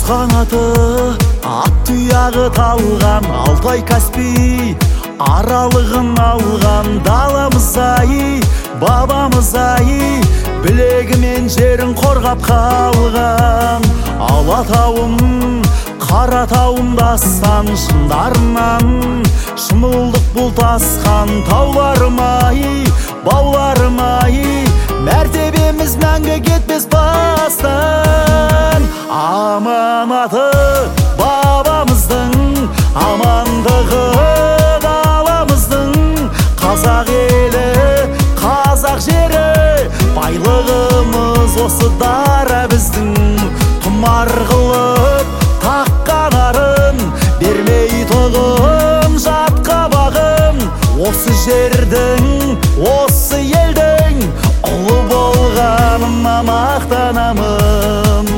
қанаты, ат тұяғы талған, Алтай Каспий аралығын алған даламыз-ай, бабамыз-ай, білегімен жерін қорғап қалған. Алатауым, Қаратауым дастан шындарынан, шымылдық бұлт асқан тауларым-ай, бауларым-ай, мәртебеміз мәңгі кетпес бастан. Аманаты бабамыздың, амандығы даламыздың, қазақ елі, қазақ жері, байлығымыз осы дара біздің. Тұмар қылып таққан арын, бермей тұғын жатқа бағын. Осы жердің, осы елдің ұлы болғаныма мақтанамын.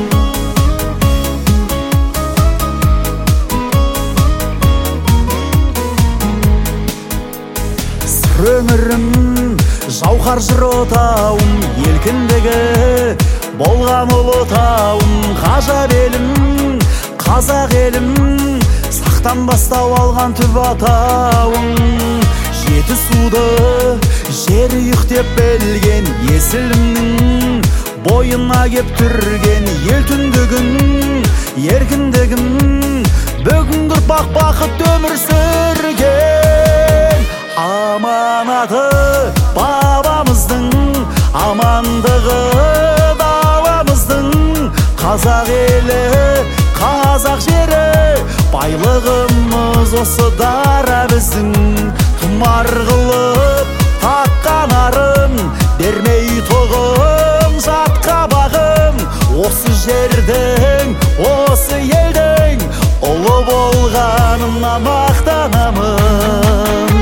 Сыр өңірім, жауһар жыр отауым, еркіндігі болған ұлытауым. Ғажап елім, қазақ елім, сақтан бастау алған түп атауым. Жеті суды жер ұйықтеп білген есілімнің, бойына кеп түрген ел түндігін, еркіндігін, бүгінгі ұрпақ бақыт өмір сүрген. Аманаты бабамыздың, амандығы даламыздың, қазақ елі, қазақ жері, байлығымыз осы дара біздің. Тұмар қылып таққан арын, бермей тұғын жатқа бағын. Осы жердің, осы елдің ұлы болғанына мақтанамын.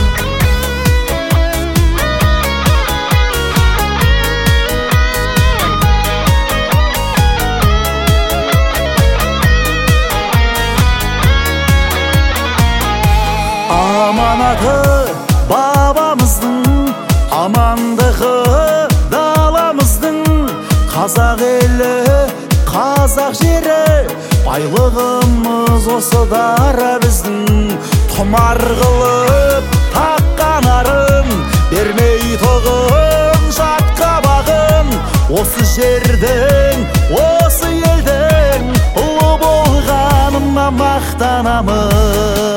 Аманаты бабамыздың, амандығы даламыздың, қазақ елі, қазақ жері, байлығымыз осы дара біздің. Тұмар қылып таққан арын, бермей тұғын жатқа бағын. Осы жердің, осы елдің ұлы болғаныма мақтанамын.